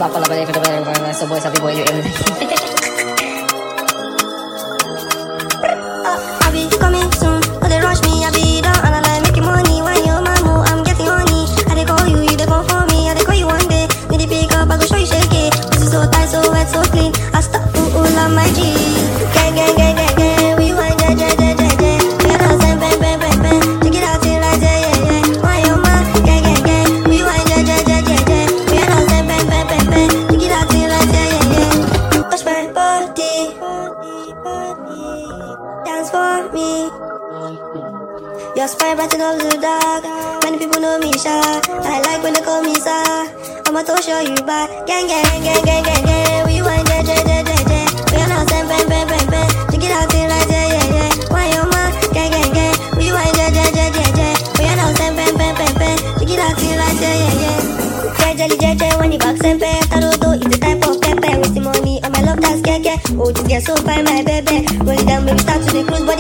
back, pull up, and if so boys, happy boy, you in. I be coming soon, but they rush me, I be down, and I like making money. When you're my move, I'm getting honey. I dey call you, you dey come for me. I dey call you one day, need to pick up, I go show you shake it. This is so tight, so wet, so clean. I stop, love my G. Gang, gang, gang, gang, gang. We want gang, gang, gang, gang, gang. We are not saying bang, bang, bang, bang. Take it out till I say yeah, yeah. Why you man? Gang, gang, gang. We want gang, gang, gang, gang, gang. We are not saying bang, bang, bang, bang. Take it out till I say yeah, yeah. Touch my body, dance for me. Your spine brighten up the dark. Many people know me shy. I like when they call me sir. I'ma to show you back. Gang, gang, gang, gang, gang, gang. We want gang, gang, gang, gang, gang. We are not saying bang, bang, bang, bang. Take it out till I say yeah, yeah. Why you man? Gang, gang, gang. We want gang, gang, gang, gang, gang. We are not saying bang, bang, bang, bang. Take it out till I say yeah, yeah. Jelly, jelly, when you back sempe. Taroto is the type of pepper. With the money on my love that's keke. Oh, this girl so fine, my baby. Roll it down, baby, start to the cruise.